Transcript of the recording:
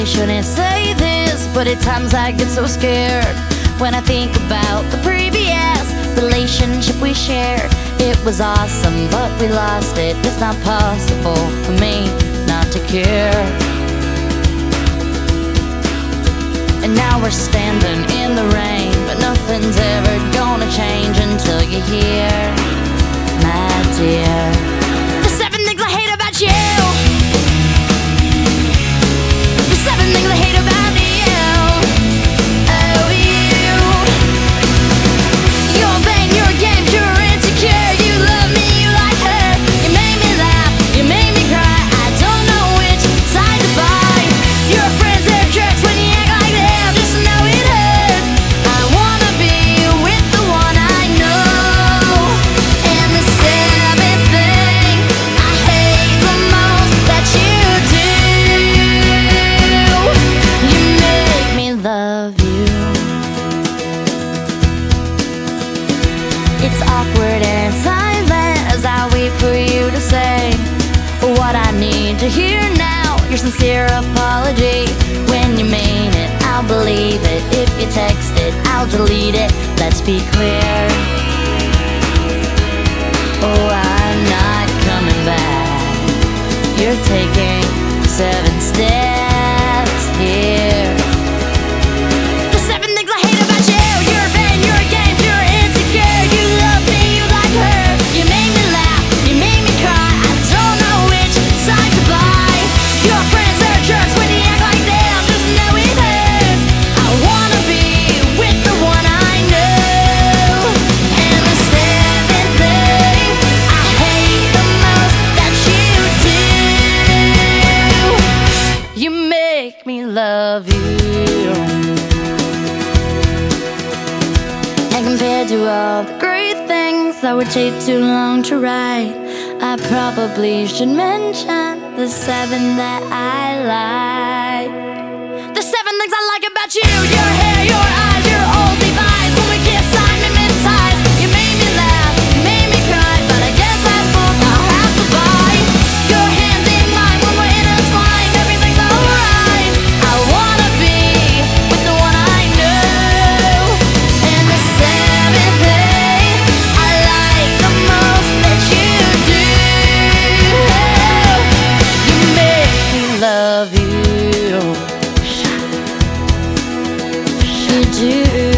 shouldn't say this, but at times I get so scared when I think about the previous relationship we shared. It was awesome, but we lost it. It's not possible for me not to care. And now we're standing in the rain, but nothing's ever gonna change until you're here, my dear. The 7 things I hate about you. The 7 things I hate about you. Oh, you. You're vain, you're games, you're insecure. You love me, you like her. You made me laugh, you made me cry. I don't know which side to buy. Your friends, they're jerks when you act like them. Just know it hurts. I wanna be with the one I know. And the 7th thing I hate the most that you do, you make me love you. It's awkward and silent as I wait for you to say what I need to hear now. Your sincere apology. When you mean it, I'll believe it. If you text it, I'll delete it. Let's be clear. Oh, I'm not coming back. You're taking 7 steps here. The 7 things I hate about you. You're vain, you're games, you're insecure. You love me, you like her. You made me laugh, you made me cry. I don't know which side to buy. Your friends are jerks when you act like them. Just know it hurts. I wanna be with the one I know. And the 7th thing I hate the most that you do, you make me love you. And compared to all the great things that would take too long to write, I probably should mention the 7 that I like. The 7 things I like about you. Your hair, your eyes, your old Levi's. When we kiss, I hypnotize. You made me laugh, you made me cry, but I guess that's book I'll have to buy. Your hands in mine when we're intertwined. Everything's alright. I wanna be with the one I know. And the 7th thing I like the most that you do, you make me love you. You do.